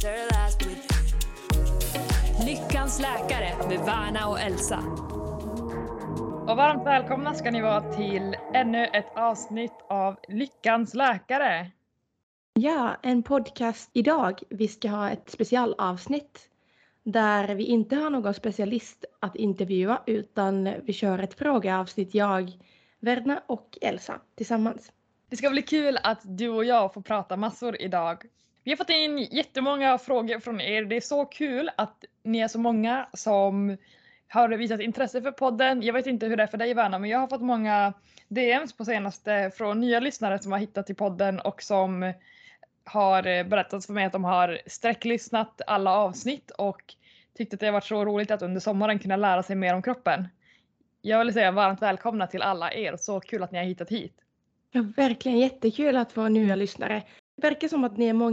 Lyckans läkare med Värna och Elsa. Och varmt välkomna ska ni vara till ännu ett avsnitt av Lyckans läkare. Ja, en podcast idag. Vi ska ha ett specialavsnitt där vi inte har någon specialist att intervjua utan vi kör ett frågeavsnitt, jag, Verna och Elsa tillsammans. Det ska bli kul att du och jag får prata massor idag. Vi har fått in jättemånga frågor från er. Det är så kul att ni är så många som har visat intresse för podden. Jag vet inte hur det är för dig, Verna, men jag har fått många DMs på senaste från nya lyssnare som har hittat till podden och som har berättat för mig att de har sträcklyssnat alla avsnitt och tyckte att det har varit så roligt att under sommaren kunna lära sig mer om kroppen. Jag vill säga varmt välkomna till alla er. Så kul att ni har hittat hit. Ja, verkligen jättekul att få nya lyssnare. Det verkar som att ni är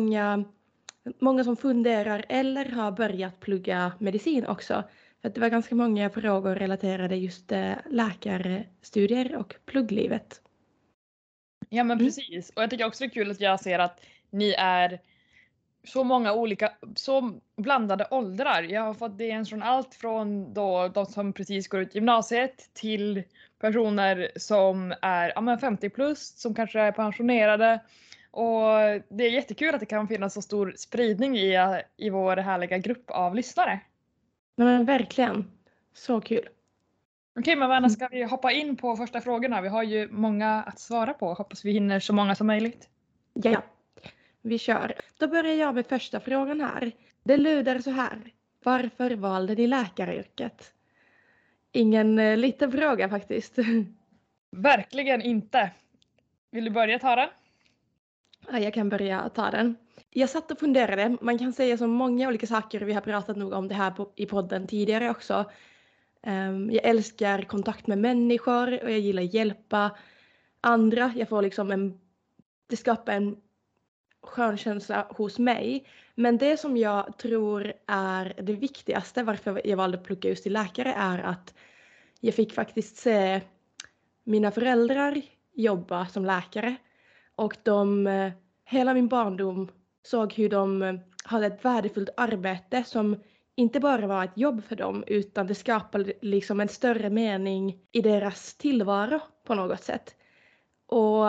många som funderar eller har börjat plugga medicin också. För att det var ganska många frågor relaterade just läkarstudier och plugglivet. Ja, men precis. Och jag tycker också det är kul att jag ser att ni är så många olika, så blandade åldrar. Jag har fått DMs från allt från då de som precis går ut gymnasiet till personer som är 50 plus, som kanske är pensionerade. Och det är jättekul att det kan finnas så stor spridning i vår härliga grupp av lyssnare. Men verkligen, så kul. Okej, men Verna, ska vi hoppa in på första frågorna? Vi har ju många att svara på. Hoppas vi hinner så många som möjligt. Ja, vi kör. Då börjar jag med första frågan här. Det lyder så här. Varför valde ni läkaryrket? Ingen liten fråga faktiskt. Verkligen inte. Vill du börja ta den? Ja, jag kan börja ta den. Jag satt och funderade. Man kan säga så många olika saker. Vi har pratat nog om det här i podden tidigare också. Jag älskar kontakt med människor och jag gillar att hjälpa andra. Jag får liksom det skapar en skön känsla hos mig. Men det som jag tror är det viktigaste varför jag valde att plugga just till läkare är att jag fick faktiskt se mina föräldrar jobba som läkare. Och hela min barndom såg hur de hade ett värdefullt arbete som inte bara var ett jobb för dem utan det skapade liksom en större mening i deras tillvaro på något sätt. Och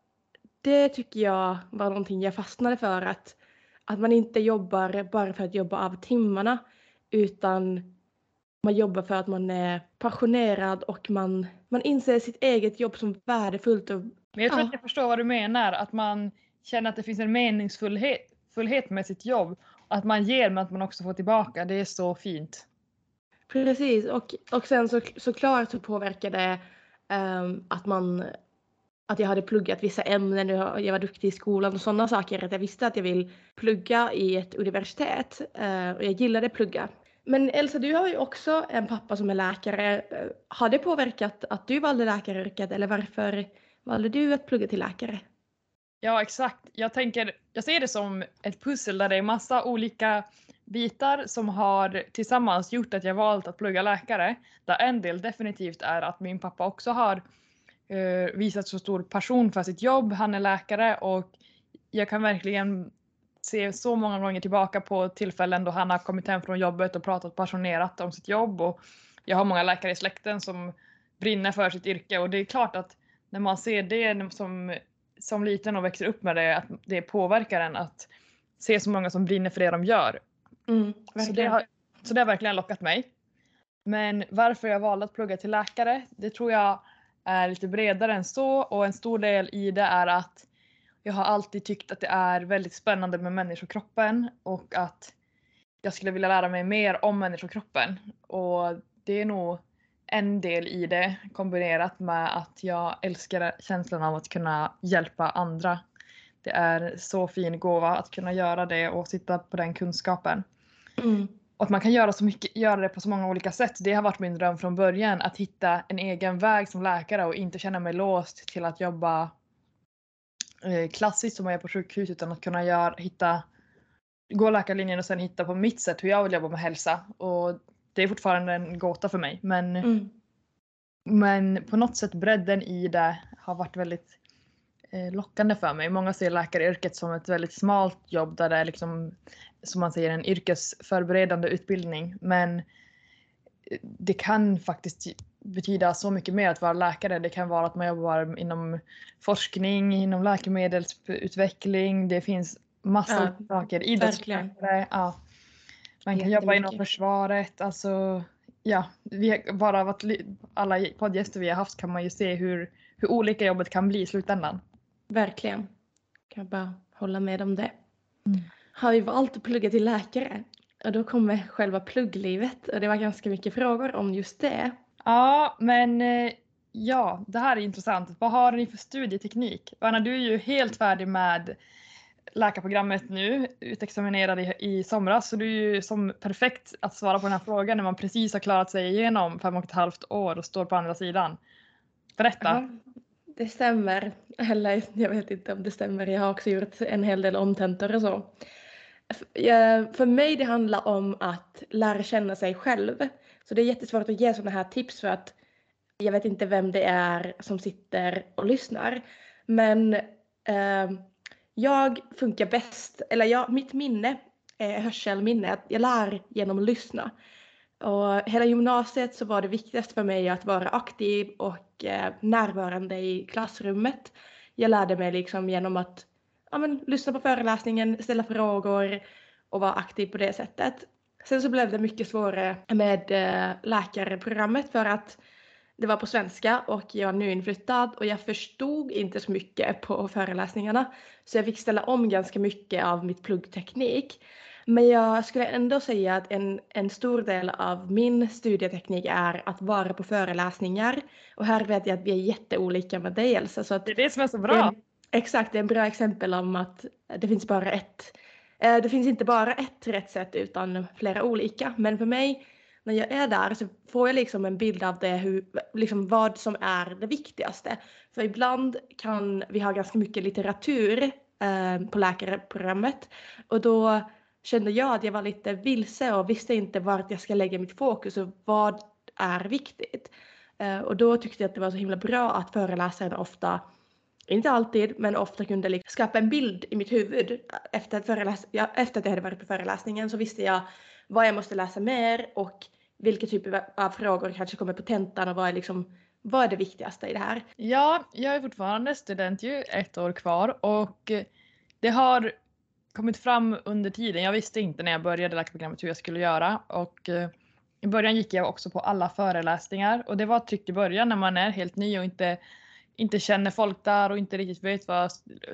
det tycker jag var någonting jag fastnade för, att man inte jobbar bara för att jobba av timmarna utan man jobbar för att man är passionerad och man inser sitt eget jobb som värdefullt. Men jag tror att jag förstår vad du menar, att man känner att det finns en meningsfullhet med sitt jobb. Att man ger men att man också får tillbaka, det är så fint. Precis, och sen såklart så påverkar det att jag hade pluggat vissa ämnen och jag var duktig i skolan och sådana saker. Att jag visste att jag vill plugga i ett universitet och jag gillade plugga. Men Elsa, du har ju också en pappa som är läkare. Har det påverkat att du valde läkaryrket eller varför valde du att plugga till läkare? Ja, exakt. Jag ser det som ett pussel där det är massa olika bitar som har tillsammans gjort att jag valt att plugga läkare. Där en del definitivt är att min pappa också har visat så stor passion för sitt jobb. Han är läkare och jag kan verkligen se så många gånger tillbaka på tillfällen då han har kommit hem från jobbet och pratat passionerat om sitt jobb. Och jag har många läkare i släkten som brinner för sitt yrke och det är klart att när man ser det som liten och växer upp med det, att det påverkar en att se så många som brinner för det de gör. Så det har verkligen lockat mig. Men varför jag valde att plugga till läkare, det tror jag är lite bredare än så. Och en stor del i det är att jag har alltid tyckt att det är väldigt spännande med människokroppen. Och att jag skulle vilja lära mig mer om människokroppen. Och det är nog en del i det kombinerat med att jag älskar känslan av att kunna hjälpa andra. Det är så fin gåva att kunna göra det och sitta på den kunskapen. Och att man kan göra det på så många olika sätt. Det har varit min dröm från början, att hitta en egen väg som läkare och inte känna mig låst till att jobba klassiskt som jag gör på sjukhus, utan att kunna gå läkarlinjen och sen hitta på mitt sätt hur jag vill jobba med hälsa. Och det är fortfarande en gåta för mig. Men på något sätt bredden i det har varit väldigt lockande för mig. Många ser läkaryrket som ett väldigt smalt jobb där det är liksom, som man säger, en yrkesförberedande utbildning. Men det kan faktiskt betyda så mycket mer att vara läkare. Det kan vara att man jobbar inom forskning, inom läkemedelsutveckling. Det finns massor av saker. Idrottsläkare. Ja. Man kan jobba inom försvaret. Alltså, ja, bara av att alla poddgäster vi har haft kan man ju se hur olika jobbet kan bli i slutändan. Verkligen. Kan jag bara hålla med om det. Har vi valt att plugga till läkare? Och då kommer själva plugglivet. Och det var ganska mycket frågor om just det. Ja, men ja, det här är intressant. Vad har ni för studieteknik? Anna, du är ju helt färdig med läkarprogrammet nu, utexaminerad i somras. Så du är ju som perfekt att svara på den här frågan när man precis har klarat sig igenom 5,5 år och står på andra sidan. Berätta. Ja, det stämmer. Eller jag vet inte om det stämmer. Jag har också gjort en hel del omtentor och så. För mig det handlar om att lära känna sig själv. Så det är jättesvårt att ge sådana här tips för att jag vet inte vem det är som sitter och lyssnar. Men jag funkar bäst, eller mitt minne är hörselminne. Jag lär genom att lyssna. Och hela gymnasiet så var det viktigast för mig att vara aktiv och närvarande i klassrummet. Jag lärde mig liksom genom att lyssna på föreläsningen, ställa frågor och vara aktiv på det sättet. Sen så blev det mycket svårare med läkarprogrammet för att det var på svenska och jag är nyinflyttad och jag förstod inte så mycket på föreläsningarna. Så jag fick ställa om ganska mycket av mitt pluggteknik. Men jag skulle ändå säga att en stor del av min studieteknik är att vara på föreläsningar. Och här vet jag att vi är jätteolika med dig, Elsa. Så att det är det som är så bra. Exakt, det är en bra exempel om att det finns det finns inte bara ett rätt sätt utan flera olika. Men för mig, när jag är där så får jag liksom en bild av det, vad som är det viktigaste. För ibland kan vi ha ganska mycket litteratur på läkarprogrammet. Och då kände jag att jag var lite vilse och visste inte vart jag ska lägga mitt fokus och vad är viktigt. Och då tyckte jag att det var så himla bra att föreläsaren ofta, inte alltid, men ofta kunde skapa en bild i mitt huvud. Efter att jag hade varit på föreläsningen så visste jag vad jag måste läsa mer och vilka typer av frågor kanske kommer på tentan och vad är det viktigaste i det här. Ja, jag är fortfarande student ju, 1 år kvar och det har kommit fram under tiden. Jag visste inte när jag började läkarprogrammet hur jag skulle göra och i början gick jag också på alla föreläsningar och det var tryggt i början när man är helt ny och inte känner folk där och inte riktigt vet vad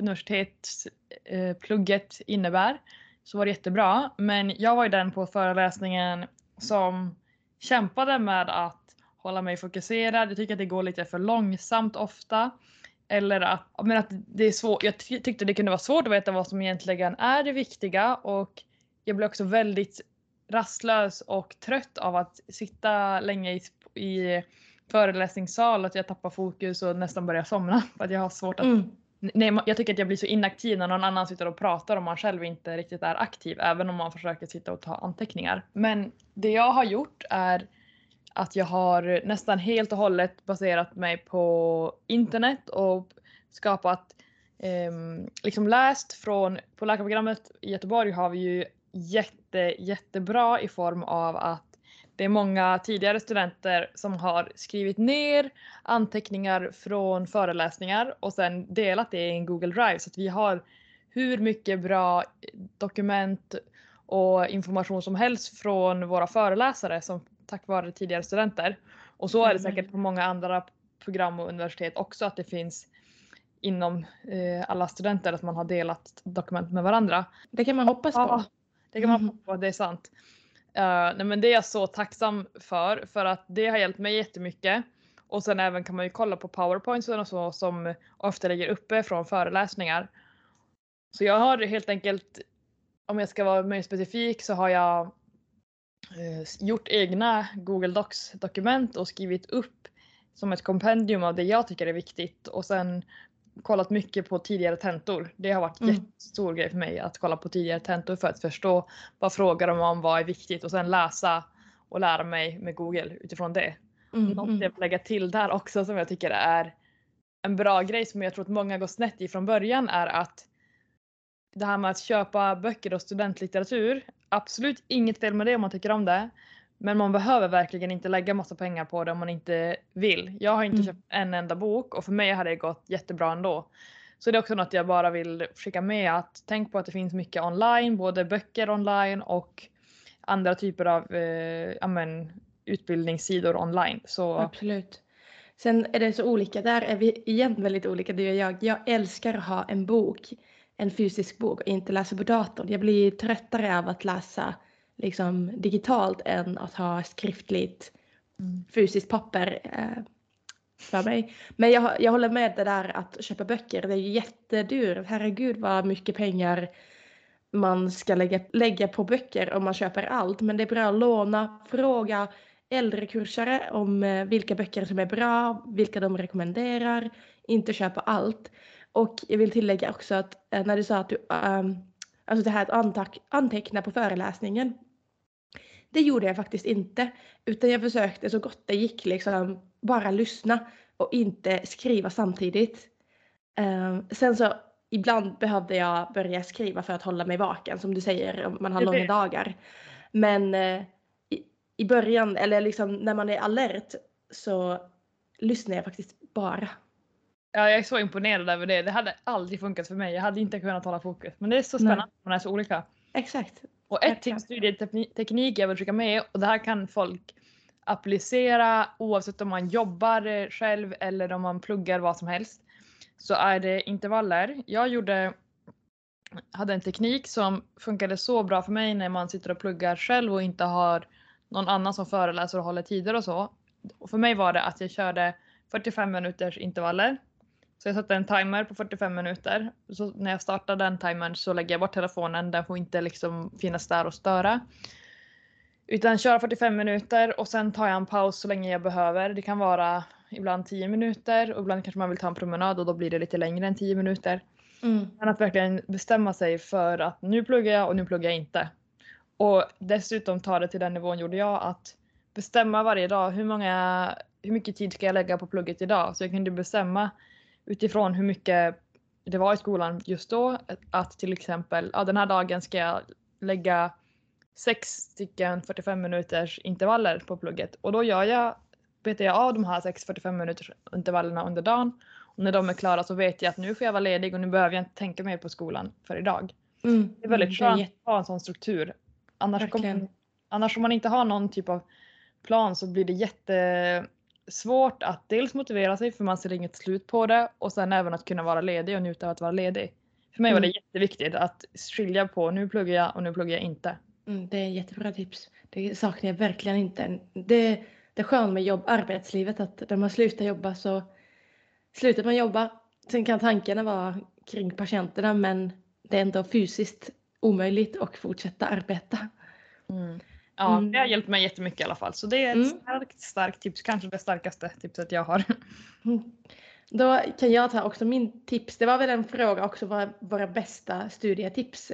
universitetsplugget innebär. Så var det jättebra. Men jag var ju den på föreläsningen som kämpade med att hålla mig fokuserad. Jag tycker att det går lite för långsamt ofta. Eller att det är svårt. Jag tyckte det kunde vara svårt att veta vad som egentligen är det viktiga. Och jag blev också väldigt rastlös och trött av att sitta länge i föreläsningssal, att jag tappar fokus och nästan börjar somna. För att jag har svårt att... Nej, jag tycker att jag blir så inaktiv när någon annan sitter och pratar och man själv inte riktigt är aktiv. Även om man försöker sitta och ta anteckningar. Men det jag har gjort är att jag har nästan helt och hållet baserat mig på internet och skapat, läst på läkarprogrammet i Göteborg har vi ju jättebra i form av att det är många tidigare studenter som har skrivit ner anteckningar från föreläsningar och sen delat det i en Google Drive. Så att vi har hur mycket bra dokument och information som helst från våra föreläsare som tack vare tidigare studenter. Och så är det säkert på många andra program och universitet också, att det finns inom alla studenter att man har delat dokument med varandra. Det kan man hoppas på. Det kan man hoppas på, det är sant. Men det är jag så tacksam för att det har hjälpt mig jättemycket. Och sen även kan man ju kolla på PowerPoints och så som ofta ligger uppe från föreläsningar. Så jag har helt enkelt, om jag ska vara mer specifik, så har jag gjort egna Google Docs-dokument och skrivit upp som ett kompendium av det jag tycker är viktigt. Och sen kollat mycket på tidigare tentor. Det har varit en jättestor grej för mig att kolla på tidigare tentor för att förstå vad frågar de om, vad är viktigt och sen läsa och lära mig med Google utifrån det. Något jag vill lägga till där också som jag tycker är en bra grej som jag tror att många går snett i från början är att det här med att köpa böcker och studentlitteratur, absolut inget fel med det om man tycker om det. Men man behöver verkligen inte lägga massa pengar på det om man inte vill. Jag har inte köpt en enda bok och för mig har det gått jättebra ändå. Så det är också något jag bara vill skicka med, att tänk på att det finns mycket online, både böcker online och andra typer av utbildningssidor online. Så Absolut. Sen är det så olika, där är vi igen väldigt olika du och jag. Jag älskar att ha en bok, en fysisk bok och inte läsa på datorn. Jag blir tröttare av att läsa liksom digitalt än att ha skriftligt fysiskt papper för mig. Men jag håller med det där att köpa böcker, det är jättedyrt. Herregud vad mycket pengar man ska lägga på böcker om man köper allt. Men det är bra att låna, fråga äldre kursare om vilka böcker som är bra, vilka de rekommenderar, inte köpa allt. Och jag vill tillägga också att när du sa att du, alltså det här att anteckna på föreläsningen, det gjorde jag faktiskt inte, utan jag försökte så gott det gick liksom bara lyssna och inte skriva samtidigt. Sen så ibland behövde jag börja skriva för att hålla mig vaken, som du säger, om man har långa dagar. Men i början, eller liksom när man är alert, så lyssnar jag faktiskt bara. ja, jag är så imponerad över det. Det hade aldrig funkat för mig. Jag hade inte kunnat hålla fokus. Men det är så spännande att man är så olika. Exakt. Och ett tips studieteknik jag vill skicka med, och det här kan folk applicera oavsett om man jobbar själv eller om man pluggar vad som helst, så är det intervaller. Jag hade en teknik som funkade så bra för mig när man sitter och pluggar själv och inte har någon annan som föreläser och håller tider och så. Och för mig var det att jag körde 45 minuters intervaller. Så jag satte en timer på 45 minuter. Så när jag startar den timern så lägger jag bort telefonen. Den får inte liksom finnas där och störa. Utan köra 45 minuter och sen tar jag en paus så länge jag behöver. Det kan vara ibland 10 minuter och ibland kanske man vill ta en promenad och då blir det lite längre än 10 minuter. Men att verkligen bestämma sig för att nu pluggar jag och nu pluggar jag inte. Och dessutom ta det till den nivån gjorde jag, att bestämma varje dag hur mycket tid ska jag lägga på plugget idag. Så jag kunde bestämma utifrån hur mycket det var i skolan just då, att till exempel den här dagen ska jag lägga 6 stycken 45 minuters intervaller på plugget. Och då betar jag av de här 6 45 minuters intervallerna under dagen. Och när de är klara så vet jag att nu får jag vara ledig och nu behöver jag inte tänka mer på skolan för idag. Det är väldigt skönt att ha en sån struktur. Annars om man inte har någon typ av plan så blir det jättesvårt att dels motivera sig för man ser inget slut på det, och sen även att kunna vara ledig och njuta av att vara ledig. För mig var det jätteviktigt att skilja på nu pluggar jag och nu pluggar jag inte. Det är jättebra tips. Det saknar jag verkligen inte. Det är skönt med arbetslivet att när man slutar jobba så slutar man jobba. Sen kan tankarna vara kring patienterna, men det är ändå fysiskt omöjligt att fortsätta arbeta. Ja, det har hjälpt mig jättemycket i alla fall. Så det är ett starkt tips. Kanske det starkaste tipset jag har. Då kan jag ta också min tips. Det var väl en fråga också, våra bästa studietips.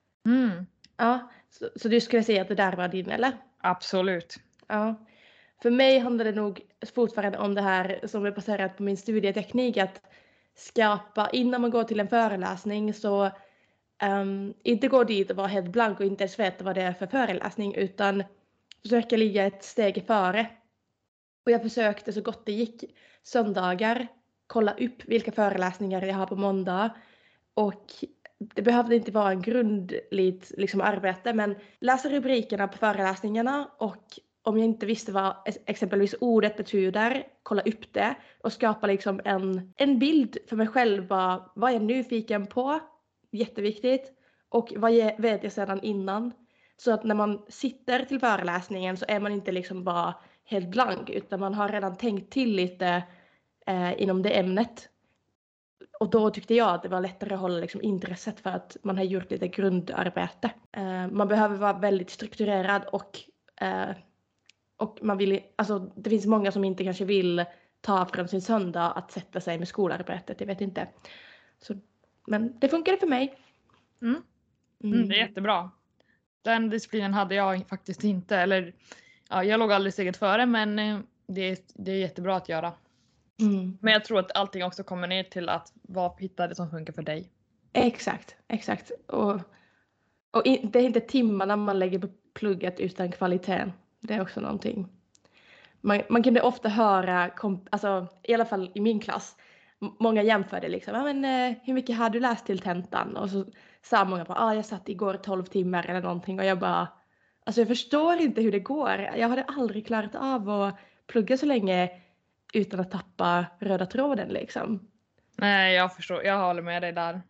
Ja, så du skulle säga att det där var din, eller? Absolut. Ja. För mig handlar det nog fortfarande om det här som är baserat på min studieteknik, att skapa innan man går till en föreläsning, så inte gå dit och vara helt blank och inte ens veta vad det är för föreläsning, utan försöka ligga ett steg före. Och jag försökte så gott det gick söndagar kolla upp vilka föreläsningar jag har på måndag, och det behövde inte vara en grundligt liksom arbete, men läsa rubrikerna på föreläsningarna, och om jag inte visste vad exempelvis ordet betyder, kolla upp det och skapa liksom en bild för mig själv. Vad är jag nyfiken på? Jätteviktigt. Och vad vet jag sedan innan? Så att när man sitter till föreläsningen så är man inte liksom bara helt blank, utan man har redan tänkt till lite inom det ämnet. Och då tyckte jag att det var lättare att hålla liksom intresset, för att man har gjort lite grundarbete. Man behöver vara väldigt strukturerad och man vill, alltså det finns många som inte kanske vill ta från sin söndag att sätta sig med skolarbetet, jag vet inte. Men det funkade för mig. Det är jättebra. Den disciplinen hade jag faktiskt inte, eller jag låg aldrig steget före, men det är jättebra att göra. Men jag tror att allting också kommer ner till att hitta det som funkar för dig. Exakt. Och det är inte timmarna man lägger på plugget utan kvaliteten. Det är också någonting. Man kunde ofta höra, alltså i alla fall i min klass, många jämförde liksom, hur mycket har du läst till tentan? Och så sa många på, jag satt igår 12 timmar eller någonting, och jag bara, alltså jag förstår inte hur det går. Jag hade aldrig klarat av att plugga så länge utan att tappa röda tråden liksom. Nej, jag förstår, jag håller med dig där.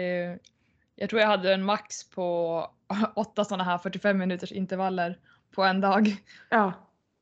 Jag tror jag hade en max på 8 sådana här 45 minuters intervaller på en dag. Ja.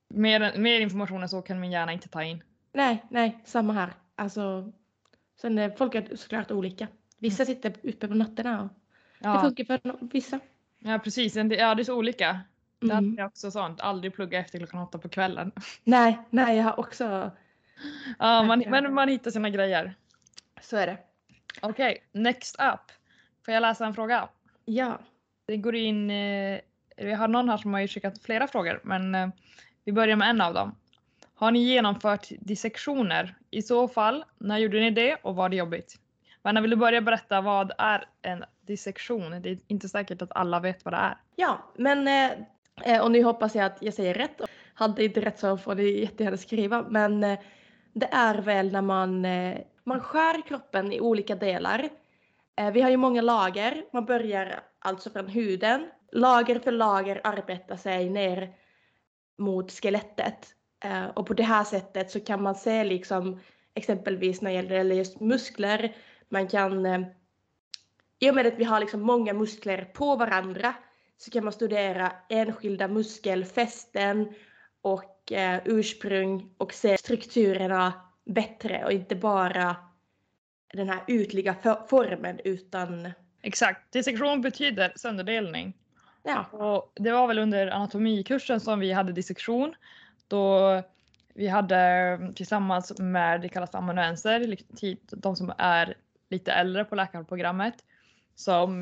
Mer information än så kan min hjärna inte ta in. Nej, samma här. Alltså, sen folk är såklart olika. Vissa sitter uppe på nätterna och det funkar för vissa. Ja, precis. Det är så olika. Det är också sånt. Aldrig plugga efter klockan 8 på kvällen. Nej, jag har också... Ja, man hittar sina grejer. Så är det. Okej, next up. Får jag läsa en fråga? Ja. Det går in... Vi har någon här som har skickat flera frågor, men vi börjar med en av dem. Har ni genomfört dissektioner? I så fall, när gjorde ni det och var det jobbigt? Men vill du börja berätta, vad är en dissektion? Det är inte säkert att alla vet vad det är. Ja, men och nu hoppas jag att jag säger rätt. Hade inte rätt så får ni jättegärna skriva. Men det är väl när man skär kroppen i olika delar. Vi har ju många lager. Man börjar alltså från huden. Lager för lager arbetar sig ner mot skelettet. Och på det här sättet så kan man se liksom exempelvis när det gäller just muskler. Man kan, i och med att vi har liksom många muskler på varandra, så kan man studera enskilda muskelfästen och ursprung och se strukturerna bättre och inte bara den här ytliga formen utan... Exakt, dissektion betyder sönderdelning. Ja. Och det var väl under anatomikursen som vi hade dissektion. Då vi hade tillsammans med, det kallas amanuenser, de som är lite äldre på läkarprogrammet, som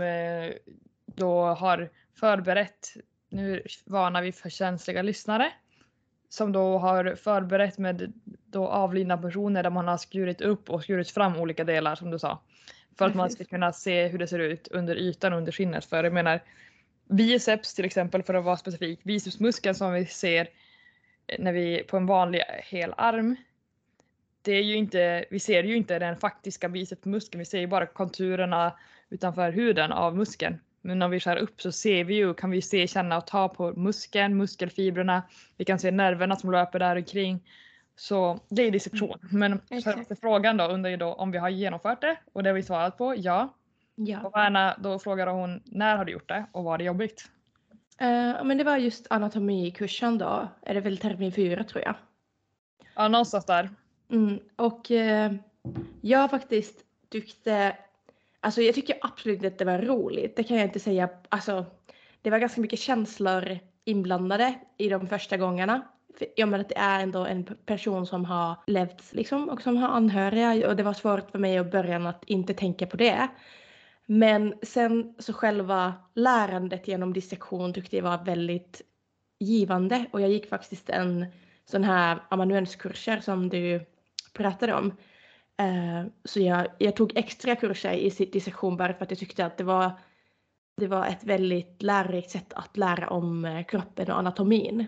då har förberett, nu varnar vi för känsliga lyssnare, som då har förberett med då avlidna personer där man har skurit upp och skurit fram olika delar som du sa. För att man ska kunna se hur det ser ut under ytan, under skinnet. För jag menar, biceps till exempel, för att vara specifik, bicepsmuskeln som vi ser när vi på en vanlig hel arm, det är ju inte, vi ser ju inte den faktiska bicepsmuskeln, vi ser ju bara konturerna utanför huden av muskeln. Men när vi skär upp så ser vi ju, kan vi se, känna och ta på muskeln, muskelfibrerna, vi kan se nerverna som löper där omkring. Så det är dissektion. Men frågan då undrar ju då om vi har genomfört det, och det har vi svarat på, ja. Och Anna, då frågar hon, när har du gjort det och var det jobbigt? Men det var just anatomikursen då. Är det väl termin 4 tror jag. Ja, någonstans där. Och jag faktiskt tyckte... Alltså jag tycker absolut inte att det var roligt. Det kan jag inte säga. Alltså, det var ganska mycket känslor inblandade i de första gångerna. Jag menar att det är ändå en person som har levt liksom, och som har anhöriga. Och det var svårt för mig i början att inte tänka på det. Men sen så själva lärandet genom dissektion tyckte jag var väldigt givande. Och jag gick faktiskt en sån här amanuenskurser som du pratade om. Så jag tog extra kurser i dissektion bara för att jag tyckte att det var ett väldigt lärorikt sätt att lära om kroppen och anatomin.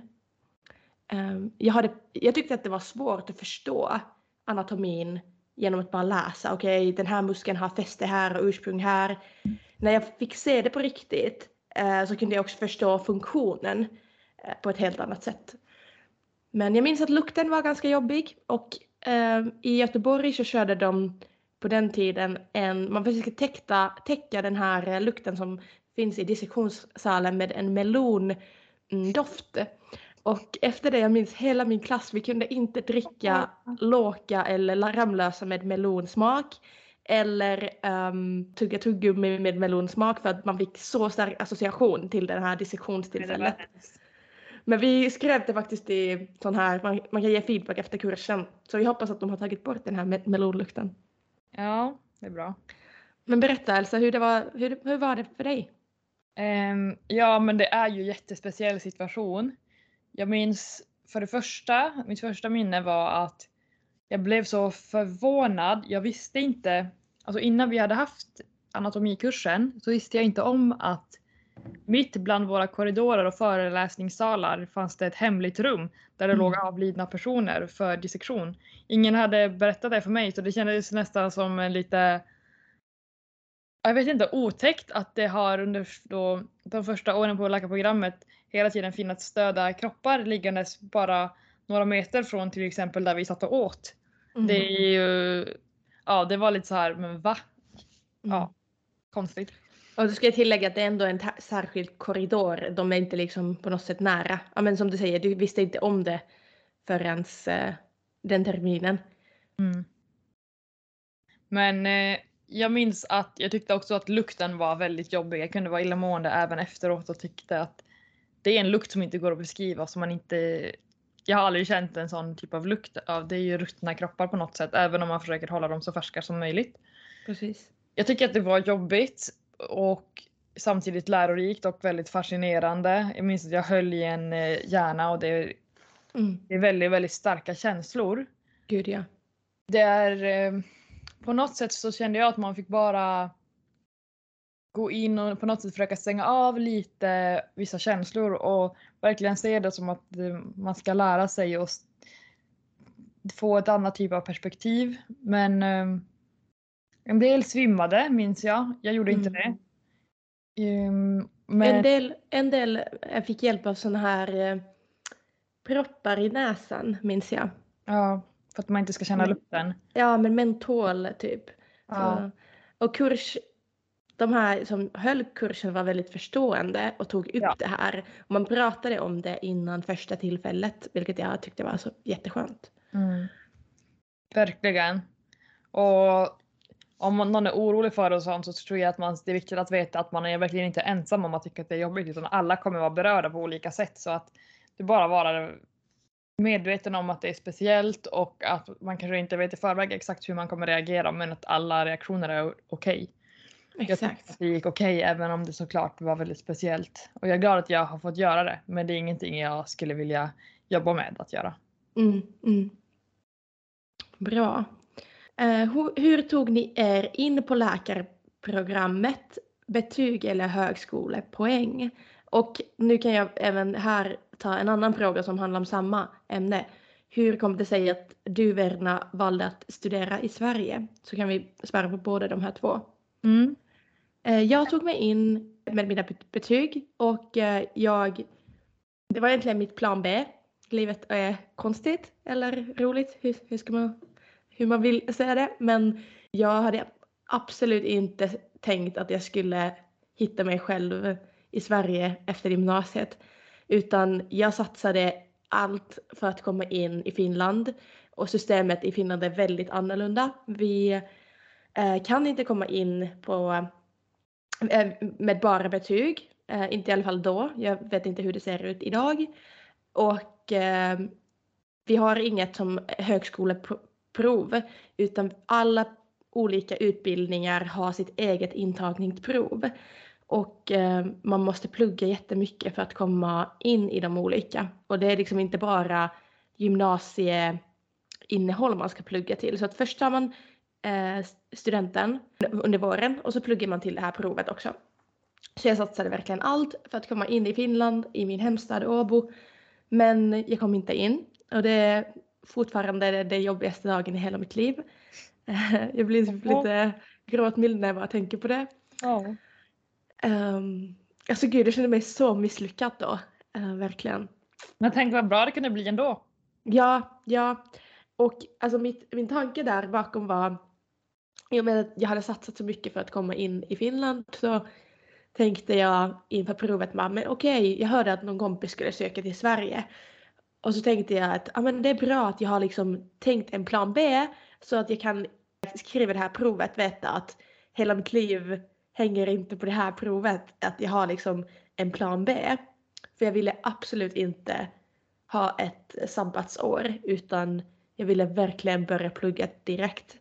Jag tyckte att det var svårt att förstå anatomin genom att bara läsa. Okej, den här muskeln har fäste här och ursprung här. När jag fick se det på riktigt så kunde jag också förstå funktionen på ett helt annat sätt. Men jag minns att lukten var ganska jobbig, och i Göteborg så körde de på den tiden man försökte täcka den här lukten som finns i dissektionssalen med en melondoft. Och efter det, jag minns hela min klass, vi kunde inte dricka Loka eller Ramlösa med melonsmak eller tugga tuggummi med melonsmak, för att man fick så stark association till den här dissektionstillfället. Men vi skrev det faktiskt i sån här, man kan ge feedback efter kursen. Så vi hoppas att de har tagit bort den här melonlukten. Ja, det är bra. Men berätta Elsa, hur var det för dig? Ja, men det är ju en jättespeciell situation. Jag minns för det första, mitt första minne var att Jag blev så förvånad. Jag visste inte, alltså innan vi hade haft anatomikursen så visste jag inte om att mitt bland våra korridorer och föreläsningssalar fanns det ett hemligt rum där det låg avlidna personer för dissektion. Ingen hade berättat det för mig så det kändes nästan som en lite, jag vet inte, otäckt att det har under då, de första åren på läkarprogrammet hela tiden funnits döda kroppar liggandes bara några meter från till exempel där vi satt och åt. Det är ju, ja det var lite så här, men va? Ja, konstigt. Och då ska jag tillägga att det är ändå en särskild korridor. De är inte liksom på något sätt nära. Ja, men som du säger, du visste inte om det förrän den terminen. Men jag minns att jag tyckte också att lukten var väldigt jobbig. Jag kunde vara illamående även efteråt och tyckte att det är en lukt som inte går att beskriva. Som man inte, jag har aldrig känt en sån typ av lukt av. Det är ju ruttna kroppar på något sätt. Även om man försöker hålla dem så färska som möjligt. Precis. Jag tycker att det var jobbigt och samtidigt lärorikt och väldigt fascinerande. Jag minns att jag höll i en hjärna och det är väldigt, väldigt starka känslor. Gud ja. Det är, på något sätt så kände jag att man fick bara gå in och på något sätt försöka stänga av lite vissa känslor och verkligen se det som att man ska lära sig och få ett annat typ av perspektiv. Men en del svimmade minns jag. Jag gjorde inte det. Men En del fick hjälp av såna här proppar i näsan minns jag. Ja, för att man inte ska känna lukten. Ja, men mentol typ. Ja. Så, och de här som höll kursen var väldigt förstående och tog upp det här. Och man pratade om det innan första tillfället, vilket jag tyckte var så jätteskönt. Verkligen. Och om någon är orolig för det och sånt så tror jag att det är viktigt att veta att man är verkligen inte ensam om att tycka att det är jobbigt, utan alla kommer vara berörda på olika sätt, så att du bara vara medveten om att det är speciellt och att man kanske inte vet i förväg exakt hur man kommer reagera, men att alla reaktioner är okej. Exakt. Det gick okej, även om det såklart var väldigt speciellt. Och jag är glad att jag har fått göra det, men det är ingenting jag skulle vilja jobba med att göra. Bra. Hur tog ni er in på läkarprogrammet? Betyg eller högskolepoäng? Och nu kan jag även här ta en annan fråga som handlar om samma ämne. Hur kom det sig att du, Verna, valde att studera i Sverige? Så kan vi svara på båda de här två. Jag tog mig in med mina betyg och det var egentligen mitt plan B. Livet är konstigt eller roligt, hur man vill säga det. Men jag hade absolut inte tänkt att jag skulle hitta mig själv i Sverige efter gymnasiet. Utan jag satsade allt för att komma in i Finland. Och systemet i Finland är väldigt annorlunda. Vi kan inte komma in med bara betyg. Inte i alla fall då. Jag vet inte hur det ser ut idag. Och vi har inget som högskoleprov. Utan alla olika utbildningar har sitt eget intagningsprov. Och man måste plugga jättemycket för att komma in i de olika. Och det är liksom inte bara gymnasieinnehåll man ska plugga till. Så att först tar man studenten under våren och så pluggar man till det här provet också. Så jag satsade verkligen allt för att komma in i Finland, i min hemstad Åbo. Men jag kom inte in. Och det är fortfarande det jobbigaste dagen i hela mitt liv. Jag blir lite gråtmild när jag bara tänker på det. Alltså gud, jag kände mig så misslyckad då. Verkligen. Men tänk vad bra det kunde bli ändå. Ja. Och alltså min tanke där bakom var, i och med att jag hade satsat så mycket för att komma in i Finland, så tänkte jag inför provet, men okej, jag hörde att någon kompis skulle söka till Sverige. Och så tänkte jag att men det är bra att jag har liksom tänkt en plan B, så att jag kan skriva det här provet, veta att hela mitt liv hänger inte på det här provet, att jag har liksom en plan B. För jag ville absolut inte ha ett sabbatsår, utan jag ville verkligen börja plugga direkt.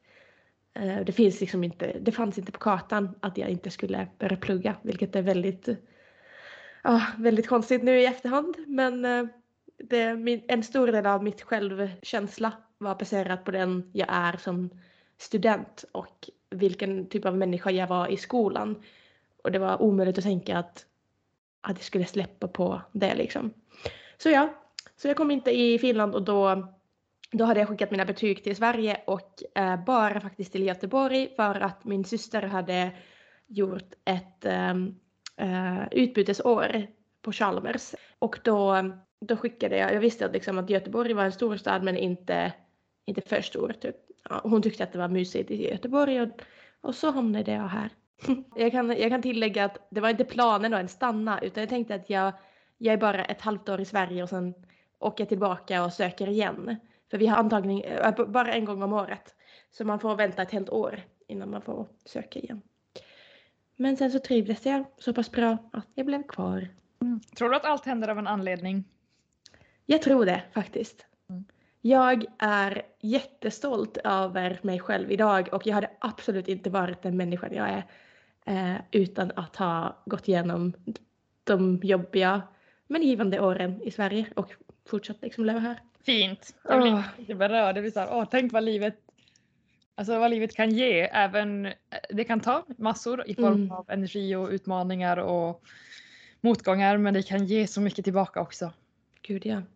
Det fanns inte på kartan att jag inte skulle börja plugga, vilket är väldigt konstigt nu i efterhand. Men det är en stor del av mitt självkänsla var baserat på den jag är som student och vilken typ av människa jag var i skolan. Och det var omöjligt att tänka att jag skulle släppa på det liksom. Så jag kom inte i Finland och då hade jag skickat mina betyg till Sverige och bara faktiskt till Göteborg för att min syster hade gjort ett utbytesår på Chalmers. Och då skickade jag visste att, liksom, att Göteborg var en stor stad men inte för stor. Typ. Ja, hon tyckte att det var mysigt i Göteborg och så hamnade jag här. Jag kan tillägga att det var inte planen att stanna utan jag tänkte att jag är bara ett halvt år i Sverige och sen åker jag tillbaka och söker igen. För vi har antagning bara en gång om året. Så man får vänta ett helt år innan man får söka igen. Men sen så trivdes jag så pass bra att jag blev kvar. Tror du att allt händer av en anledning? Jag tror det faktiskt. Jag är jättestolt över mig själv idag och jag hade absolut inte varit den människan jag är utan att ha gått igenom de jobbiga men givande åren i Sverige och fortsatt liksom leva här. Fint. Jag blir lite berörd. Det blir så här, tänk vad livet kan ge. Även det kan ta massor i form av energi och utmaningar och motgångar, men det kan ge så mycket tillbaka också. Gud ja.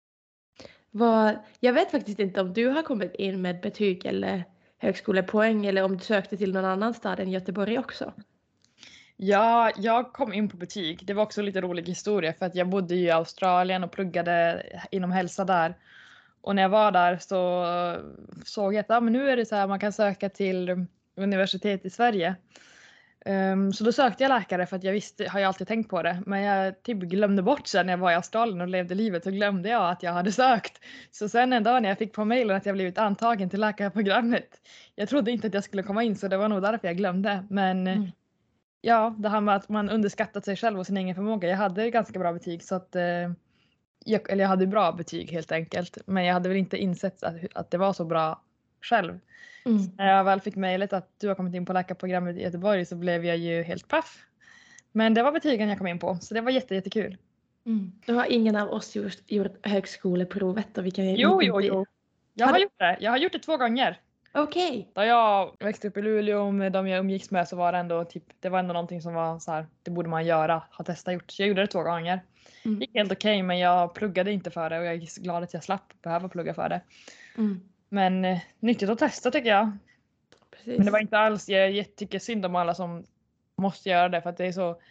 Jag vet faktiskt inte om du har kommit in med betyg eller högskolepoäng eller om du sökte till någon annan stad än Göteborg också. Ja, jag kom in på betyg. Det var också lite rolig historia för att jag bodde i Australien och pluggade inom hälsa där. Och när jag var där så såg jag att men nu är det så här man kan söka till universitet i Sverige. Så då sökte jag läkare för att har jag alltid tänkt på det. Men jag typ glömde bort sen när jag var i Australien och levde livet så glömde jag att jag hade sökt. Så sen en dag när jag fick på mejlen att jag blivit antagen till läkarprogrammet. Jag trodde inte att jag skulle komma in så det var nog därför jag glömde. Men ja, det här med att man underskattat sig själv och sin egen förmåga. Jag hade ganska bra betyg så att jag hade bra betyg helt enkelt. Men jag hade väl inte insett att det var så bra själv. När jag väl fick mejlet att du har kommit in på läkarprogrammet i Göteborg så blev jag ju helt paff. Men det var betygen jag kom in på så det var jättekul. Då har ingen av oss gjort högskoleprovet och vi kan Jo. Jag har gjort det. Jag har gjort det 2 gånger. Okej. Då jag växte upp i Luleå med de jag umgicks med så var det ändå det var ändå någonting som var så här, det borde man göra, ha testat gjort. Så jag gjorde det 2 gånger. Det gick helt okej, men jag pluggade inte för det och jag är glad att jag slapp behöva plugga för det. Men nyttigt att testa tycker jag. Precis. Men det var inte alls, jag tycker synd om alla som måste göra det för att det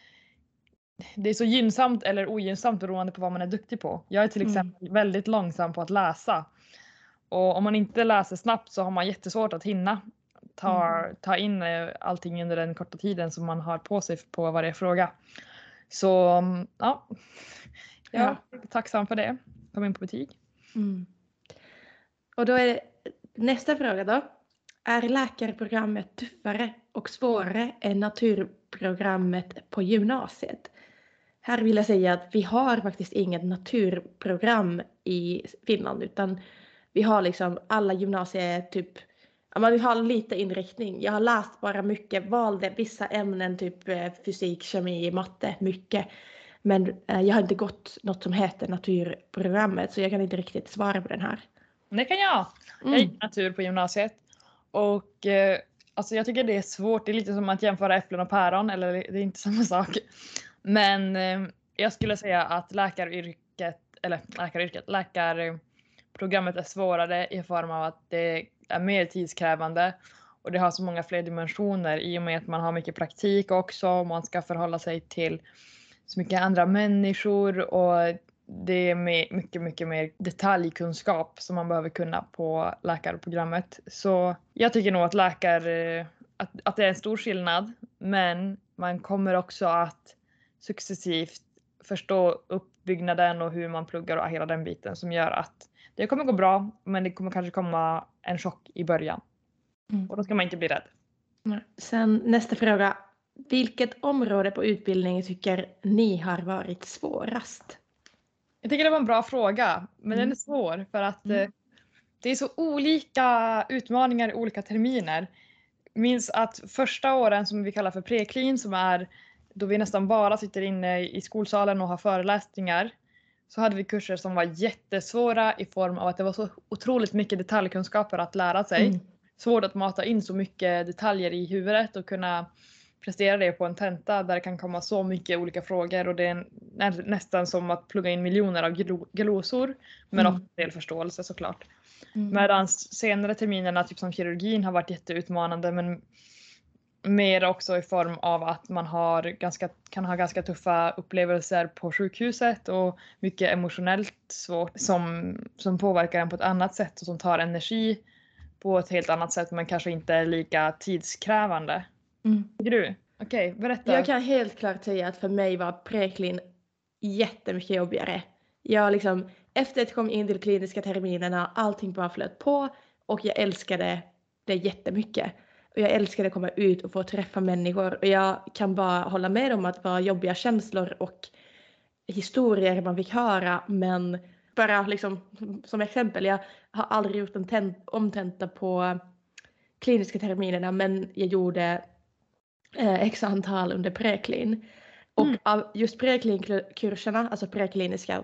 är så gynnsamt eller ogynnsamt beroende på vad man är duktig på. Jag är till exempel väldigt långsam på att läsa. Och om man inte läser snabbt så har man jättesvårt att hinna ta in allting under den korta tiden som man har på sig på varje fråga. Så ja, jag är tacksam för det. Kom in på betyg. Och då är nästa fråga då. Är läkarprogrammet tuffare och svårare än naturprogrammet på gymnasiet? Här vill jag säga att vi har faktiskt inget naturprogram i Finland utan vi har liksom alla gymnasier typ, vi har lite inriktning. Jag har läst bara mycket, valde vissa ämnen typ fysik, kemi, matte, mycket. Men jag har inte gått något som heter naturprogrammet så jag kan inte riktigt svara på den här. Det kan jag. Jag gick natur på gymnasiet. Och alltså jag tycker det är svårt. Det är lite som att jämföra äpplen och päron. Eller det är inte samma sak. Men jag skulle säga att läkarprogrammet är svårare i form av att det är mer tidskrävande. Och det har så många fler dimensioner i och med att man har mycket praktik också. Man ska förhålla sig till så mycket andra människor och det är mycket mer detaljkunskap som man behöver kunna på läkarprogrammet. Så jag tycker nog att att det är en stor skillnad, men man kommer också att successivt förstå uppbyggnaden och hur man pluggar och hela den biten som gör att det kommer gå bra, men det kommer kanske komma en chock i början. Och då ska man inte bli rädd. Sen nästa fråga. Vilket område på utbildningen tycker ni har varit svårast? Jag tycker det var en bra fråga, men den är svår för att det är så olika utmaningar i olika terminer. Minns att första åren som vi kallar för preklin som är då vi nästan bara sitter inne i skolsalen och har föreläsningar. så hade vi kurser som var jättesvåra i form av att det var så otroligt mycket detaljkunskaper att lära sig. Svårt att mata in så mycket detaljer i huvudet och kunna prestera det på en tenta där det kan komma så mycket olika frågor, och det är nästan som att plugga in miljoner av glosor, men också en del förståelse såklart. Medan senare terminerna, typ som kirurgin, har varit jätteutmanande, men mer också i form av att man kan ha ganska tuffa upplevelser på sjukhuset och mycket emotionellt svårt som påverkar en på ett annat sätt och som tar energi på ett helt annat sätt, men kanske inte är lika tidskrävande. Tycker du? Okej, berätta. Jag kan helt klart säga att för mig var preklin jättemycket jobbigare. Jag liksom, efter att jag kom in till kliniska terminerna, allting bara flöt på och jag älskade det jättemycket. Och jag älskade att komma ut och få träffa människor, och jag kan bara hålla med om att det var jobbiga känslor och historier man fick höra, men bara liksom som exempel, jag har aldrig gjort en omtenta på kliniska terminerna, men jag gjorde x antal under preklin. Och av just preklin-kurserna, alltså prekliniska,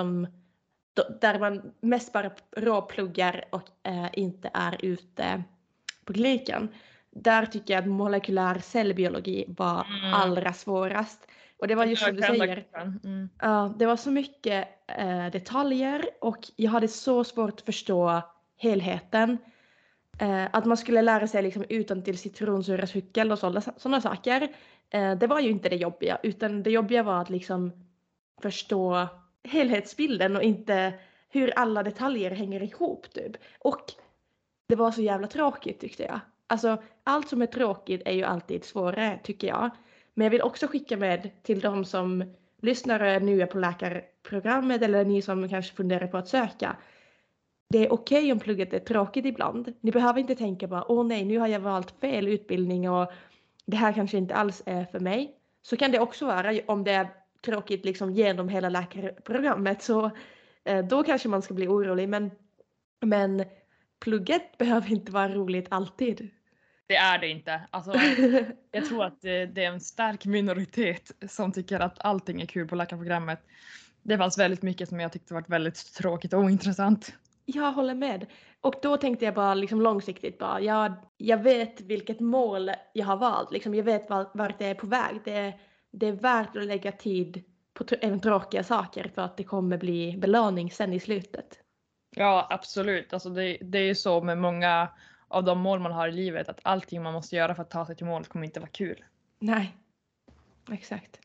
där man mest bara råpluggar och inte är ute på kliniken, där tycker jag att molekylär cellbiologi var allra svårast. Och det var just som du säger. Det var så mycket detaljer och jag hade så svårt att förstå helheten. Att man skulle lära sig liksom utan till citronsyracykel och sådana saker. Det var ju inte det jobbiga, utan det jobbiga var att liksom förstå helhetsbilden och inte hur alla detaljer hänger ihop typ. Och det var så jävla tråkigt tyckte jag. Alltså allt som är tråkigt är ju alltid svårare tycker jag. Men jag vill också skicka med till de som lyssnar nu på läkarprogrammet eller ni som kanske funderar på att söka. Det är okej om plugget är tråkigt ibland. Ni behöver inte tänka bara, åh nej, nu har jag valt fel utbildning och det här kanske inte alls är för mig. Så kan det också vara om det är tråkigt liksom genom hela läkarprogrammet, så då kanske man ska bli orolig. Men plugget behöver inte vara roligt alltid. Det är det inte. Alltså, jag tror att det är en stark minoritet som tycker att allting är kul på läkarprogrammet. Det fanns väldigt mycket som jag tyckte var väldigt tråkigt och ointressant. Jag håller med. Och då tänkte jag bara liksom långsiktigt bara, jag vet vilket mål jag har valt. Liksom, jag vet vart det är på väg. Det är värt att lägga tid på även tråkiga saker för att det kommer bli belöning sen i slutet. Ja, absolut. Alltså det är ju så med många av de mål man har i livet, att allting man måste göra för att ta sig till mål kommer inte vara kul. Nej, exakt.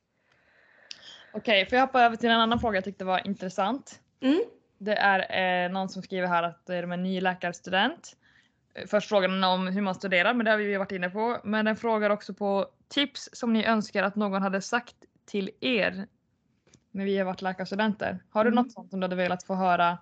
Okej, får jag hoppa över till en annan fråga jag tyckte var intressant. Det är någon som skriver här att de är en ny läkarstudent. Först frågan om hur man studerar, men det har vi varit inne på. Men den frågar också på tips som ni önskar att någon hade sagt till er när vi har varit läkarstudenter. Har du något sånt som du hade velat få höra?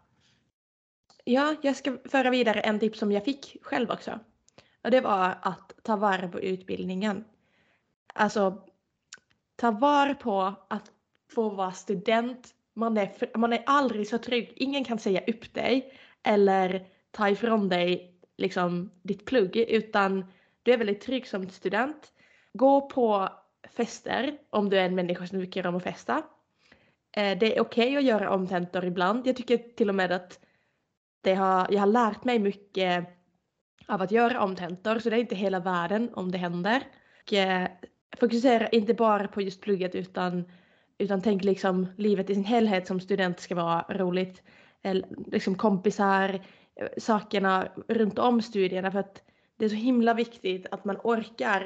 Ja, jag ska föra vidare en tips som jag fick själv också. Och det var att ta vara på utbildningen. Alltså, ta vara på att få vara student. Man är aldrig så trygg. Ingen kan säga upp dig eller ta ifrån dig liksom ditt plugg, utan du är väldigt trygg som student. Gå på fester om du är en människa som tycker om att festa. Det är okej att göra omtentor ibland. Jag tycker till och med att jag har lärt mig mycket av att göra omtentor, så det är inte hela världen om det händer. Och, fokusera inte bara på just plugget utan tänk liksom livet i sin helhet som student ska vara roligt. Liksom kompisar, sakerna runt om studierna, för att det är så himla viktigt att man orkar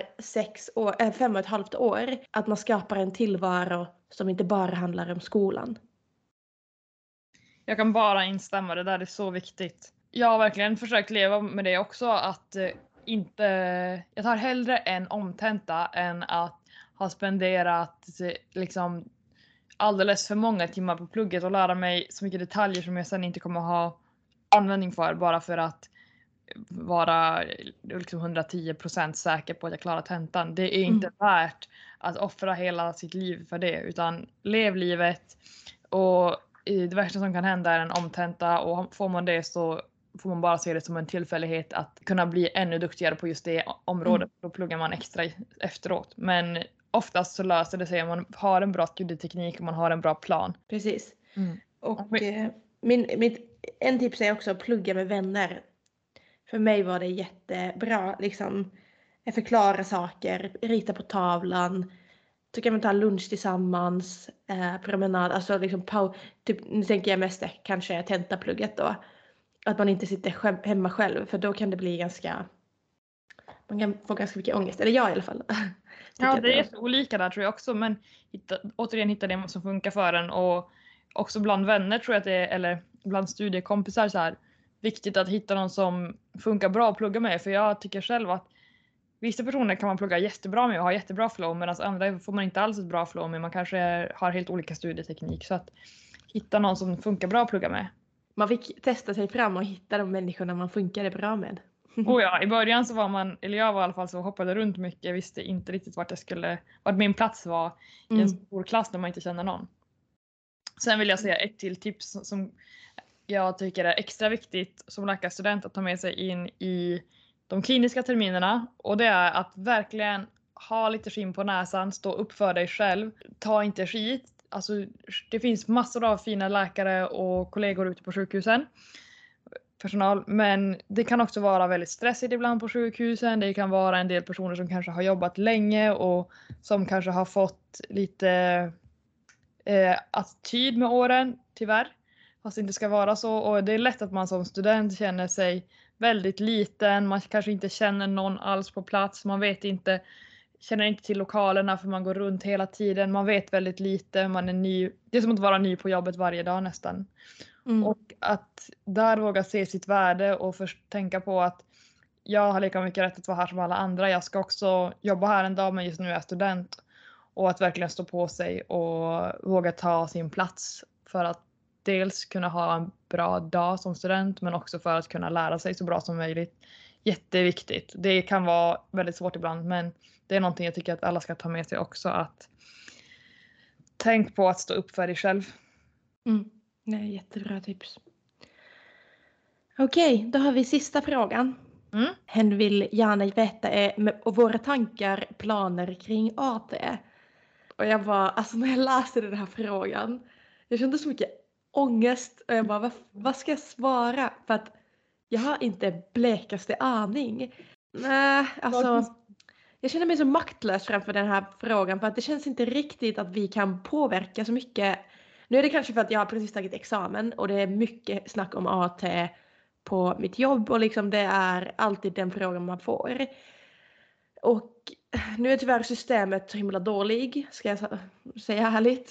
5,5 år, att man skapar en tillvaro som inte bara handlar om skolan. Jag kan bara instämma, det där är så viktigt. Jag har verkligen försökt leva med det också, att jag tar hellre en omtenta än att ha spenderat liksom alldeles för många timmar på plugget och lära mig så mycket detaljer som jag sen inte kommer ha användning för, bara för att vara liksom 110% säker på att jag klarar tentan. Det är inte värt att offra hela sitt liv för det, utan lev livet, och det värsta som kan hända är en omtenta, och får man det så får man bara se det som en tillfällighet att kunna bli ännu duktigare på just det området. Då pluggar man extra efteråt. Men oftast så löser det sig om man har en bra studieteknik och man har en bra plan. Precis. Och en tips är också att plugga med vänner. För mig var det jättebra. Liksom, förklara saker, rita på tavlan. Så kan man ta lunch tillsammans, promenad. Alltså liksom, typ, nu tänker jag mest kanske tentaplugget då. Att man inte sitter hemma själv. För då kan det bli man kan få ganska mycket ångest. Eller jag i alla fall. Ja, det är så olika där tror jag också. Men hitta det som funkar för en. Och också bland vänner tror jag att det är, eller bland studiekompisar så här, viktigt att hitta någon som funkar bra att plugga med. För jag tycker själv att vissa personer kan man plugga jättebra med och ha jättebra flow. Medan andra får man inte alls ett bra flow med. Man kanske har helt olika studieteknik. Så att hitta någon som funkar bra att plugga med. Man fick testa sig fram och hitta de människorna man funkade bra med. Och ja, i början så var jag var i alla fall så hoppade runt mycket. Jag visste inte riktigt vart min plats var i en stor klass när man inte känner någon. Sen vill jag säga ett till tips som jag tycker är extra viktigt som läkarstudent att ta med sig in i de kliniska terminerna. Och det är att verkligen ha lite skinn på näsan, stå upp för dig själv, ta inte skit. Alltså, det finns massor av fina läkare och kollegor ute på sjukhusen. Personal, men det kan också vara väldigt stressigt ibland på sjukhusen. Det kan vara en del personer som kanske har jobbat länge och som kanske har fått lite attityd med åren, tyvärr. Fast det inte ska vara så. Och det är lätt att man som student känner sig väldigt liten. Man kanske inte känner någon alls på plats. Man känner inte till lokalerna för man går runt hela tiden. Man vet väldigt lite. Man är ny. Det är som att vara ny på jobbet varje dag nästan. Och att där våga se sitt värde och först tänka på att jag har lika mycket rätt att vara här som alla andra. Jag ska också jobba här en dag men just nu är jag student. Och att verkligen stå på sig och våga ta sin plats för att dels kunna ha en bra dag som student men också för att kunna lära sig så bra som möjligt. Jätteviktigt. Det kan vara väldigt svårt ibland men det är någonting jag tycker att alla ska ta med sig också. Att tänk på att stå upp för dig själv. Nej, jättebra tips. Okej, då har vi sista frågan. Hen vill gärna veta våra tankar, planer kring AT. Och jag bara, alltså när jag läste den här frågan, jag kände så mycket ångest. Och jag bara, vad ska jag svara? För att jag har inte blekaste aning. Nej, alltså jag känner mig så maktlös framför den här frågan. För att det känns inte riktigt att vi kan påverka så mycket. Nu är det kanske för att jag har precis tagit examen och det är mycket snack om AT på mitt jobb och liksom det är alltid den frågan man får. Och nu är tyvärr systemet så himla dålig, ska jag säga härligt.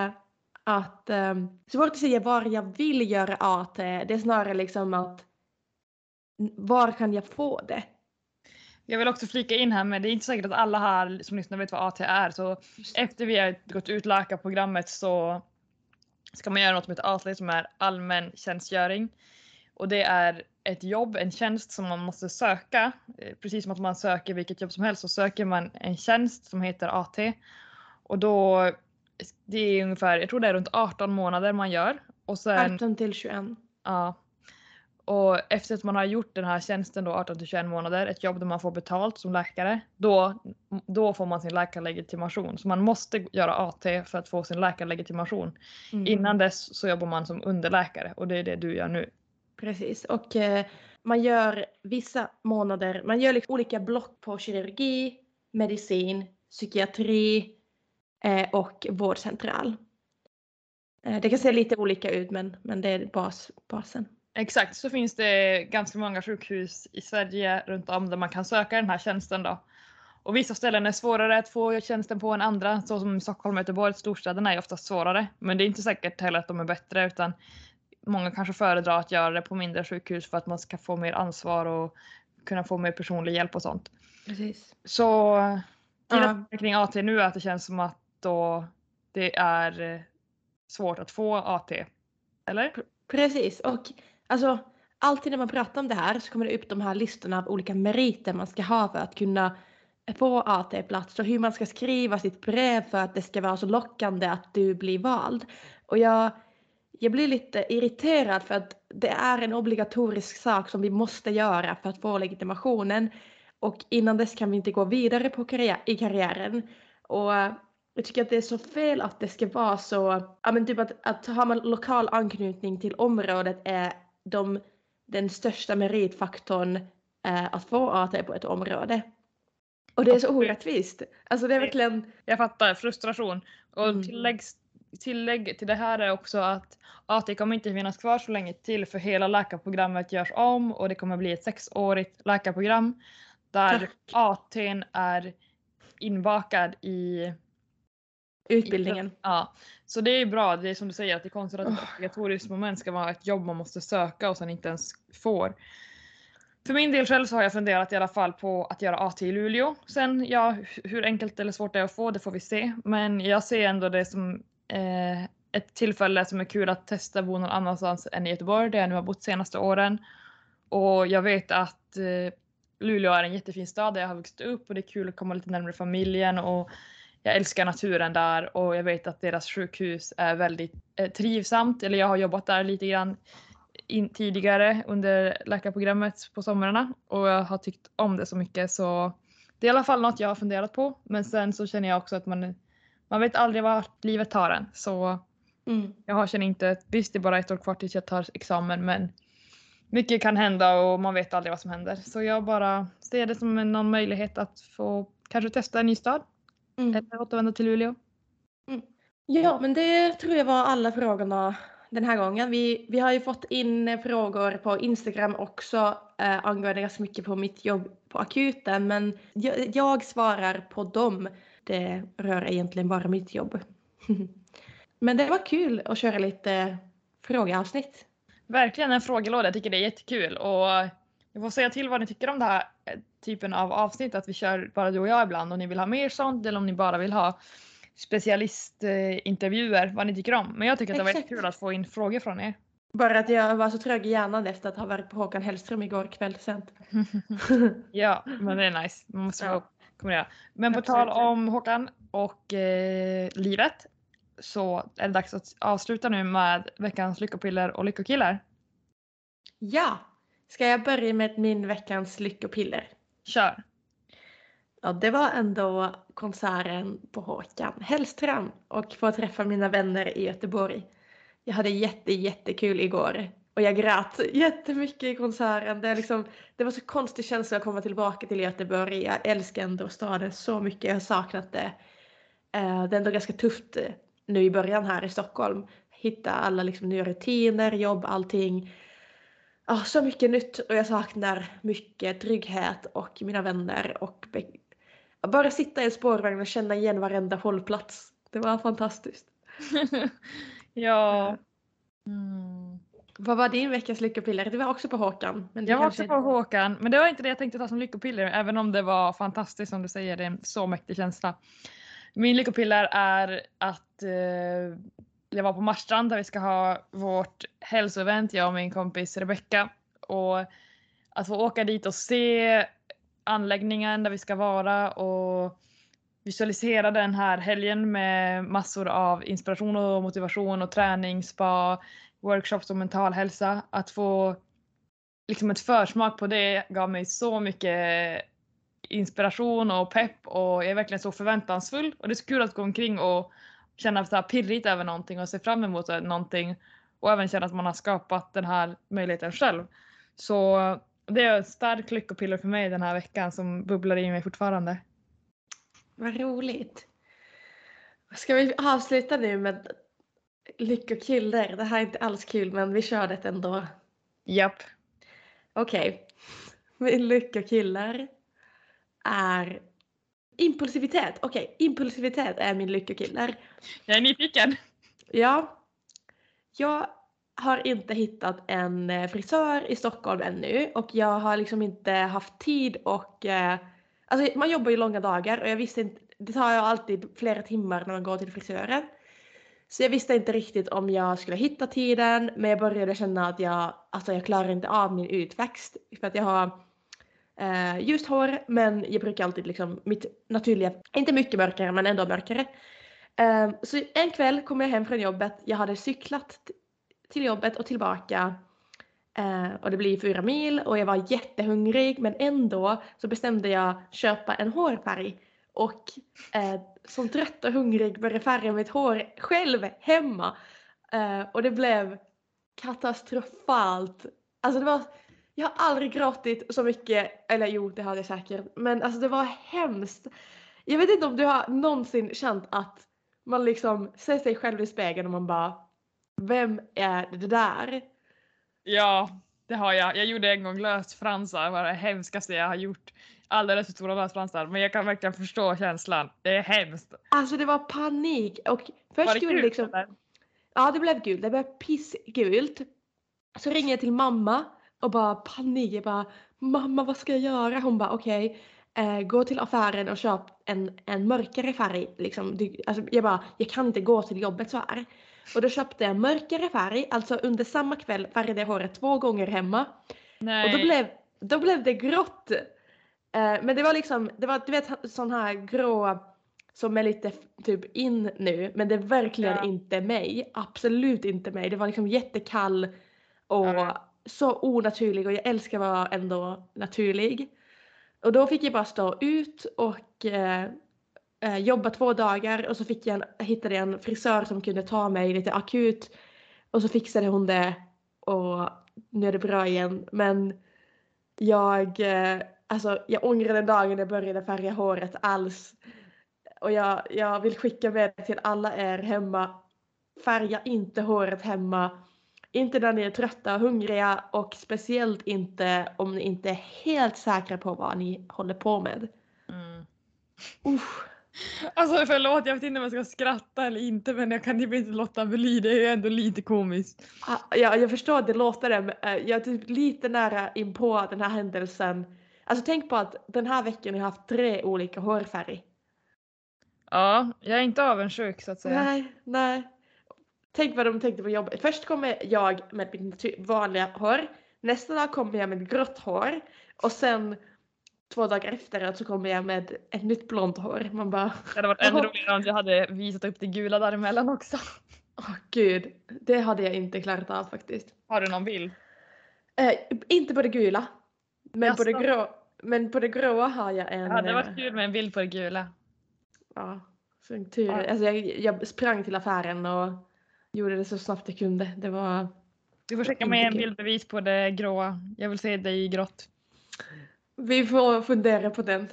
Svårt att säga var jag vill göra AT. Det är snarare liksom att var kan jag få det? Jag vill också flika in här med det är inte säkert att alla här som lyssnar vet vad AT är. Så efter vi har gått ut läkarprogrammet så ska man göra något som heter AT som är allmän tjänstgöring. Och det är ett jobb, en tjänst som man måste söka. Precis som att man söker vilket jobb som helst så söker man en tjänst som heter AT. Och då, det är ungefär, jag tror det är runt 18 månader man gör. Och sen, 18 till 21. Ja. Och efter att man har gjort den här tjänsten då 18 till 21 månader, ett jobb där man får betalt som läkare, då får man sin läkarlegitimation. Så man måste göra AT för att få sin läkarlegitimation. Innan dess så jobbar man som underläkare och det är det du gör nu. Precis, och man gör vissa månader, man gör liksom olika block på kirurgi, medicin, psykiatri och vårdcentral. Det kan se lite olika ut men det är basen. Exakt, så finns det ganska många sjukhus i Sverige runt om där man kan söka den här tjänsten då. Och vissa ställen är svårare att få tjänsten på än andra, så som Stockholm och Göteborg, storstäderna är ofta svårare. Men det är inte säkert heller att de är bättre utan många kanske föredrar att göra det på mindre sjukhus för att man ska få mer ansvar och kunna få mer personlig hjälp och sånt. Precis. Så kring AT nu är att det känns som att då det är svårt att få AT. Eller? Precis, och alltså alltid när man pratar om det här så kommer det upp de här listorna av olika meriter man ska ha för att kunna få AT-plats och hur man ska skriva sitt brev för att det ska vara så lockande att du blir vald. Och jag blir lite irriterad för att det är en obligatorisk sak som vi måste göra för att få legitimationen. Och innan dess kan vi inte gå vidare i karriären. Och Jag tycker att det är så fel att det ska vara så, ja men typ att har man lokal anknytning till området är den största meritfaktorn att få AT på ett område. Och det är så orättvist. Alltså det är verkligen... Jag fattar, frustration. Och Mm. tillägg till det här är också att AT kommer inte finnas kvar så länge till, för hela läkarprogrammet görs om och det kommer bli ett 6-årigt läkarprogram där AT:n är inbakad i utbildningen. Ja, så det är bra. Det är som du säger att det är konstigt att ett obligatoriskt moment ska vara ett jobb man måste söka och sen inte ens får. För min del själv så har jag funderat i alla fall på att göra AT i Luleå. Sen hur enkelt eller svårt det är att få, det får vi se. Men jag ser ändå det som ett tillfälle som är kul att testa bo någon annanstans än i Göteborg där jag nu har bott senaste åren. Och jag vet att Luleå är en jättefin stad där jag har vuxit upp och det är kul att komma lite närmare familjen och jag älskar naturen där och jag vet att deras sjukhus är väldigt trivsamt. Eller jag har jobbat där lite grann tidigare under läkarprogrammet på somrarna och jag har tyckt om det så mycket, så det är i alla fall något jag har funderat på. Men sen så känner jag också att man vet aldrig vart livet tar en, så jag känner inte, visst det är bara 1 år kvar tills jag tar examen, men mycket kan hända och man vet aldrig vad som händer, så jag bara ser det som någon möjlighet att få kanske testa en ny stad eller återvända till Luleå. Ja, men det tror jag var alla frågorna den här gången. Vi har ju fått in frågor på Instagram också angående ganska mycket på mitt jobb på akuten. Men jag svarar på dem. Det rör egentligen bara mitt jobb. Men det var kul att köra lite frågeavsnitt. Verkligen en frågelåda. Jag tycker det är jättekul. Och jag får säga till vad ni tycker om den här typen av avsnitt. Att vi kör bara du och jag ibland. Om ni vill ha mer sånt eller om ni bara vill ha specialistintervjuer, vad ni tycker om. Men jag tycker att det var jättekul att få in frågor från er. Bara att jag var så trög i hjärnan efter att ha varit på Håkan Hellström igår kväll sent. Ja, men det är nice. Man måste komma ner. Men på tal om Håkan och livet, så är det dags att avsluta nu med veckans lyckopiller och lyckokillar. Ja, ska jag börja med min veckans lyckopiller? Kör! Ja, det var ändå konserten på Håkan Hellström och få träffa mina vänner i Göteborg. Jag hade jättekul igår och jag grät jättemycket i konserten. Det var så konstig känsla att komma tillbaka till Göteborg. Jag älskar ändå staden så mycket. Jag har saknat det. Det är ändå ganska tufft nu i början här i Stockholm. Hitta alla nya rutiner, jobb, allting. Så mycket nytt och jag saknar mycket trygghet och mina vänner och bara sitta i en spårvagn och känna igen varenda hållplats. Det var fantastiskt. Ja. Vad var din veckas lyckopiller? Det var också på Håkan. Men jag var också på Håkan, men det var inte det jag tänkte ta som lyckopiller, även om det var fantastiskt som du säger, det är en så mäktig känsla. Min lyckopiller är att jag var på Marstrand där vi ska ha vårt hälsoevent, jag och min kompis Rebecca, och att få åka dit och se anläggningen där vi ska vara och visualisera den här helgen med massor av inspiration och motivation och träning, spa, workshops och mental hälsa. Att få ett försmak på det gav mig så mycket inspiration och pepp och jag är verkligen så förväntansfull. Och det är så kul att gå omkring och känna så här pirrigt över någonting och se fram emot någonting och även känna att man har skapat den här möjligheten själv. Så det är ett starkt lyckopiller för mig den här veckan som bubblar i mig fortfarande. Vad roligt. Ska vi avsluta nu med lyckokiller? Det här är inte alls kul, men vi kör det ändå. Japp. Okej. Min lyckokiller är impulsivitet. Okej, impulsivitet är min lyckokiller. Jag är nyfiken. Ja. Jag har inte hittat en frisör i Stockholm ännu och jag har inte haft tid och alltså man jobbar ju långa dagar och jag visste inte, det tar ju alltid flera timmar när man går till frisören. Så jag visste inte riktigt om jag skulle hitta tiden, men jag började känna att jag klarar inte av min utväxt för att jag har ljust hår, men jag brukar alltid mitt naturliga, inte mycket mörkare men ändå mörkare. Så en kväll kom jag hem från jobbet, jag hade cyklat till jobbet och tillbaka och det blir 4 mil och jag var jättehungrig, men ändå så bestämde jag köpa en hårfärg och som trött och hungrig började färga mitt hår själv hemma. Och det blev katastrofalt. Alltså jag har aldrig gråtit så mycket, eller jo det hade jag säkert, men alltså det var hemskt. Jag vet inte om du har någonsin känt att man liksom ser sig själv i spegeln och man bara, vem är det där? Ja, det har jag. Jag gjorde en gång lösfransar, det var det hemskaste jag har gjort. Alldeles för stora lösfransar, men jag kan verkligen förstå känslan. Det är hemskt. Alltså det var panik och först Var det gjorde kul, liksom... eller? Ja, det blev gult. Det blev pissgult. Så ringer jag till mamma och bara panik. Jag bara, mamma vad ska jag göra? Hon bara okej, gå till affären och köp en mörkare färg. Liksom. Alltså, jag kan inte gå till jobbet så här. Och då köpte jag mörkare färg. Alltså under samma kväll färgade jag håret 2 gånger hemma. Nej. Och då blev det grått. Men det var liksom, du vet sån här grå som är lite typ in nu, men det är verkligen inte mig. Absolut inte mig. Det var liksom jättekall och så onaturlig och jag älskar att vara ändå naturlig. Och då fick jag bara stå ut och jobba 2 dagar och så hittade jag en frisör som kunde ta mig lite akut och så fixade hon det och nu är det bra igen. Men jag ångrar den dagen jag började färga håret alls. Och jag vill skicka med till alla er hemma. Färga inte håret hemma. Inte när ni är trötta och hungriga. Och speciellt inte om ni inte är helt säkra på vad ni håller på med. Alltså förlåt, jag vet inte om jag ska skratta eller inte. Men jag kan inte låta bli. Det är ju ändå lite komiskt. Ja, jag förstår att det låter det. Men jag är typ lite nära in på den här händelsen. Alltså tänk på att den här veckan har jag haft 3 olika hårfärg. Ja, jag är inte avundsjuk så att säga. Nej. Tänk vad de tänkte på jobbet. Först kommer jag med mitt vanliga hår. Nästa dag kommer jag med grått hår. Och sen 2 dagar efteråt så kommer jag med ett nytt blont hår. Man bara... Det hade varit ännu roligare om jag hade visat upp det gula däremellan också. Gud, det hade jag inte klarat av faktiskt. Har du någon bild? Inte på det gula. Men Jaså. på det gråa har jag en... Det hade varit kul med en bild på det gula. Ja, tur. Alltså jag sprang till affären och gjorde det så snabbt jag kunde. Det var... Du får skicka med en bildbevis på det gråa. Jag vill se dig i grått. Vi får fundera på den.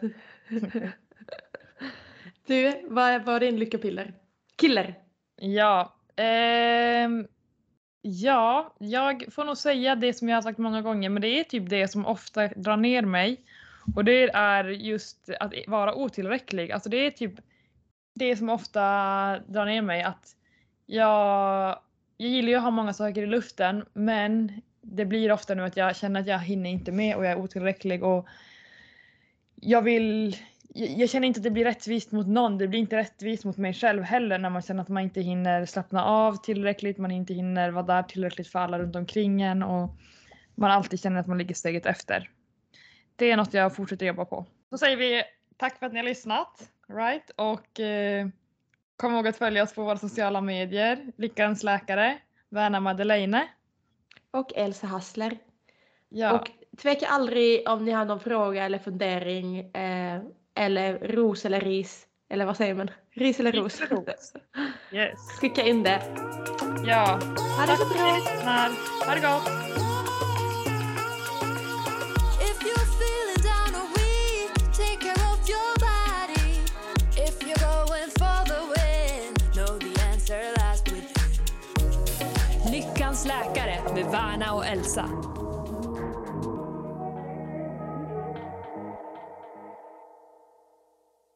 Du, vad var din lyckopiller? Killer? Ja. Ja, jag får nog säga det som jag har sagt många gånger. Men det är typ det som ofta drar ner mig. Och det är just att vara otillräcklig. Alltså det är typ det som ofta drar ner mig. Att jag gillar ju att ha många saker i luften. Men det blir ofta nu att jag känner att jag hinner inte med och jag är otillräcklig. Och jag känner inte att det blir rättvist mot någon. Det blir inte rättvist mot mig själv heller när man känner att man inte hinner slappna av tillräckligt. Man inte hinner vara där tillräckligt för alla runt omkring en. Och man alltid känner att man ligger steget efter. Det är något jag fortsätter jobba på. Så säger vi tack för att ni har lyssnat. Right? Och kom ihåg att följa oss på våra sociala medier. Lyckans läkare, Verna Madeleine. Och Elsa Hassler. Ja. Och tveka aldrig om ni har någon fråga eller fundering. Eller ros eller ris. Eller vad säger man? Ris eller ros. Yes. Skicka in det. Ja. Ha det så bra. Ha det gott. If you're feeling down or weak, take care of your body. If you're going for the win, know the answer lies within. Lyckans läkare med Verna och Elsa.